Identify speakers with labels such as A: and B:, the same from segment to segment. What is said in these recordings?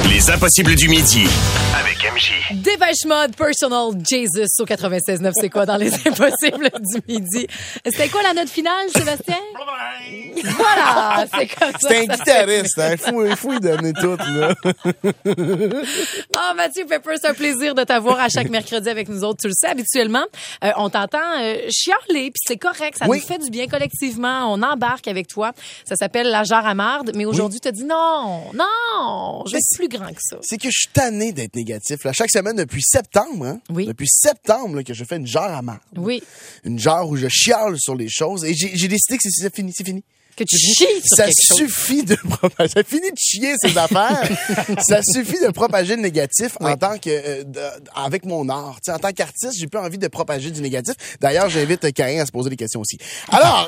A: Les impossibles du midi. Avec MJ.
B: Dépêche Mode Personal Jesus au 96.9. C'est quoi dans les impossibles du midi? C'était quoi la note finale, Sébastien? Voilà, c'est comme ça.
C: C'est un guitariste, hein. Il faut y donner tout, là.
B: Ah, Mathieu Pepper, c'est un plaisir de t'avoir à chaque mercredi avec nous autres. Tu le sais, habituellement, on t'entend chialer, puis c'est correct. Ça nous fait du bien collectivement. On embarque avec toi. Ça s'appelle la jarre à marde. Mais aujourd'hui, tu as dit non, je suis plus grand que ça.
C: C'est que je suis tanné d'être négatif. Là. Chaque semaine, depuis septembre, hein?
B: Oui.
C: Depuis septembre, là, que je fais une jarre à marde.
B: Oui.
C: Une jarre où je chiale sur les choses. Et j'ai décidé que c'est fini, c'est fini.
B: Que tu chies sur
C: ça
B: quelque chose.
C: suffit de propager. Ça finit de chier ces affaires. Ça suffit de propager le négatif en tant que avec mon art. T'sais, en tant qu'artiste, j'ai plus envie de propager du négatif. D'ailleurs, j'invite Karine à se poser des questions aussi. Alors,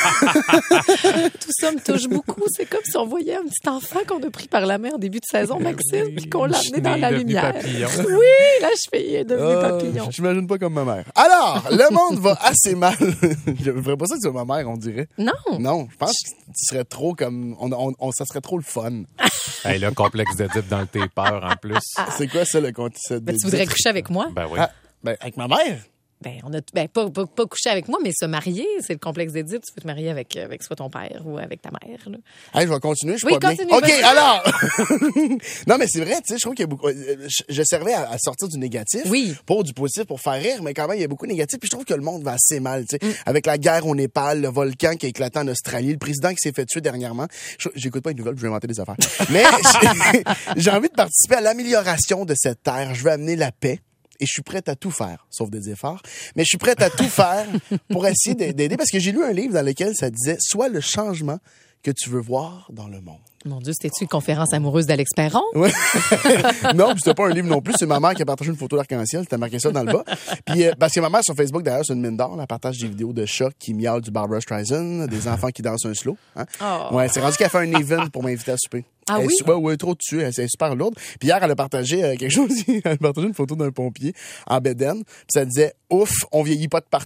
B: tout ça me touche beaucoup. C'est comme si on voyait un petit enfant qu'on a pris par la main en début de saison, Maxime, puis qu'on l'a amené dans la lumière.
D: Papillon.
B: Oui, la cheville est devenue papillon.
C: J'imagine pas comme ma mère. Alors, le monde va assez mal. Je ne ferais pas ça que c'est ma mère, on dirait.
B: Non.
C: Non, je pense que tu serais trop comme... ça serait trop le fun.
D: Hey, là, complexe d'Édipe dans le tes peurs, en plus.
C: C'est quoi ça, le complexe
B: Ben, tu voudrais coucher avec moi?
D: Ben oui.
C: Avec ma mère?
B: Ben, pas coucher avec moi, mais se marier, c'est le complexe d'Édipe. Tu peux te marier avec soit ton père ou avec ta mère, là.
C: Hey, je vais continuer, je suis
B: Oui,
C: pas
B: continue,
C: bien. OK,
B: vas-y.
C: alors! Non, mais c'est vrai, tu sais, je trouve qu'il y a beaucoup... Je servais à sortir du négatif.
B: Oui.
C: Pour du positif, pour faire rire, mais quand même, il y a beaucoup de négatif. Puis je trouve que le monde va assez mal, tu sais. Avec la guerre au Népal, le volcan qui a éclaté en Australie, le président qui s'est fait tuer dernièrement. J'écoute pas une nouvelle, je vais inventer des affaires. Mais j'ai envie de participer à l'amélioration de cette terre. Je veux amener la paix. Et je suis prête à tout faire, sauf des efforts. Mais je suis prête à tout faire pour essayer d'aider. Parce que j'ai lu un livre dans lequel ça disait « Sois le changement que tu veux voir dans le monde ».
B: Mon Dieu, c'était-tu une conférence amoureuse d'Alex Perron?
C: Oui. Non, c'était pas un livre non plus. C'est ma mère qui a partagé une photo d'arc-en-ciel. C'était marqué ça dans le bas. Puis, parce que ma mère, sur Facebook, d'ailleurs, c'est une mine d'or. Elle partage des vidéos de chats qui miaulent du Barbra Streisand, des enfants qui dansent un slow. Hein?
B: Oh.
C: Ouais, c'est rendu qu'elle fait un event pour m'inviter à souper.
B: Ah oui?
C: Ouais, trop dessus. Elle est super lourde. Puis hier, elle a partagé quelque chose. Elle a partagé une photo d'un pompier en bédaine. Puis ça disait « Ouf, on vieillit pas de partout. »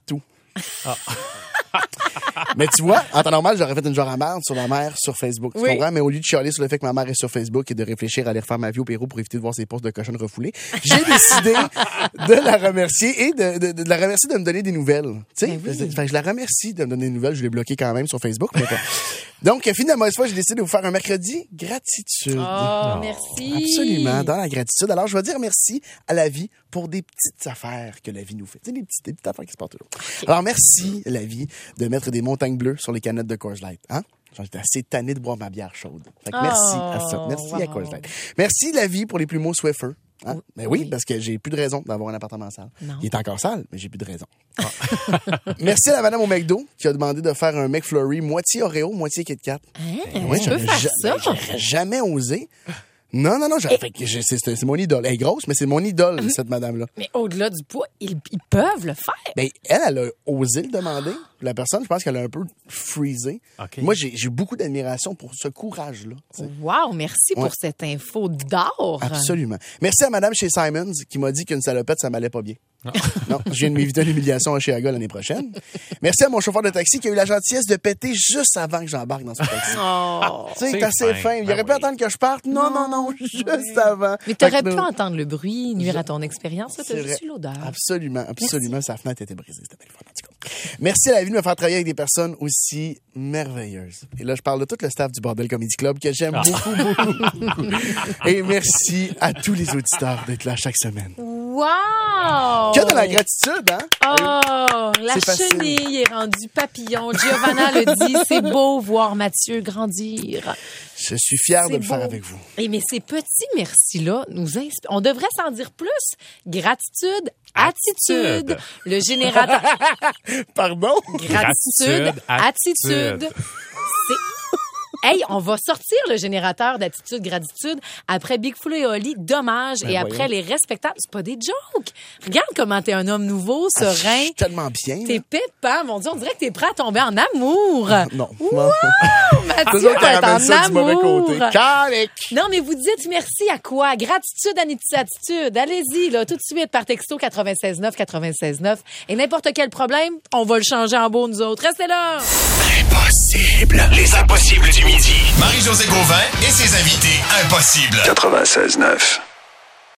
C: Mais tu vois, en temps normal, j'aurais fait une genre à merde sur ma mère sur Facebook. Tu comprends? Mais au lieu de chialer sur le fait que ma mère est sur Facebook et de réfléchir à aller refaire ma vie au Pérou pour éviter de voir ses posts de cochonnes refoulées, j'ai décidé de la remercier et de la remercier de me donner des nouvelles. Tu sais, je la remercie de me donner des nouvelles. Je l'ai bloqué quand même sur Facebook. Mais donc, finalement, cette fois, j'ai décidé de vous faire un mercredi gratitude.
B: Oh, merci.
C: Absolument, dans la gratitude. Alors, je vais dire merci à la vie pour des petites affaires que la vie nous fait. Tu sais, des petites affaires qui se passent toujours. Okay. Alors, merci, la vie, de mettre des montagnes bleues sur les canettes de Coors Light. Hein? J'étais assez tanné de boire ma bière chaude. Fait que merci à ça. Merci à Coors Light. Merci, la vie, pour les plumeaux Swiffer. Hein? Ben oui, parce que j'ai plus de raison d'avoir un appartement sale.
B: Non.
C: Il est encore sale, mais j'ai plus de raison. Merci à la madame au McDo qui a demandé de faire un McFlurry moitié Oreo, moitié Kit Kat.
B: Tu peux faire ça?
C: J'aurais jamais osé. Non, c'est mon idole. Elle est grosse, mais c'est mon idole, cette madame-là.
B: Mais au-delà du poids, ils peuvent le faire.
C: Ben, elle a osé le demander. La personne, je pense qu'elle a un peu freezé. Okay. Moi, j'ai beaucoup d'admiration pour ce courage-là.
B: Wow, merci pour cette info d'or.
C: Absolument. Merci à madame chez Simons qui m'a dit qu'une salopette, ça m'allait pas bien. Non, je viens de m'éviter une humiliation à Chicago l'année prochaine. Merci à mon chauffeur de taxi qui a eu la gentillesse de péter juste avant que j'embarque dans ce taxi. Tu sais, c'est assez fin. Il aurait pu attendre que je parte. Non, juste avant.
B: Mais t'aurais pu entendre le bruit, nuire à ton expérience. T'as juste eu l'odeur.
C: Absolument. Sa fenêtre était brisée. C'était belle fois, en tout cas. Merci à la vie de me faire travailler avec des personnes aussi merveilleuses. Et là, je parle de tout le staff du Bordel Comedy Club que j'aime beaucoup. Et merci à tous les auditeurs d'être là chaque semaine.
B: Wow!
C: Que de la gratitude, hein?
B: Oh, la chenille est rendue papillon. Giovanna le dit, c'est beau voir Mathieu grandir.
C: Je suis fier de le faire avec vous.
B: Et mais ces petits merci-là nous inspirent. On devrait s'en dire plus. Gratitude, attitude. Le générateur.
C: Pardon?
B: Gratitude, attitude. Hey, on va sortir le générateur d'attitude, gratitude après Big Flo et Oli, dommage, et après les respectables. C'est pas des jokes. Regarde comment t'es un homme nouveau, serein. Je suis
C: tellement bien.
B: T'es pépin, mon Dieu, on dirait que t'es prêt à tomber en amour.
C: Non.
B: Wow, Mathieu, t'es en amour. Non, mais vous dites merci à quoi? Gratitude, attitude. Allez-y, là, tout de suite, par texto 96.9. Et n'importe quel problème, on va le changer en beau, nous autres. Restez là.
A: Impossible. Les impossibles du midi. midi. Marie-Josée Gauvin et ses invités impossibles.
E: 96.9.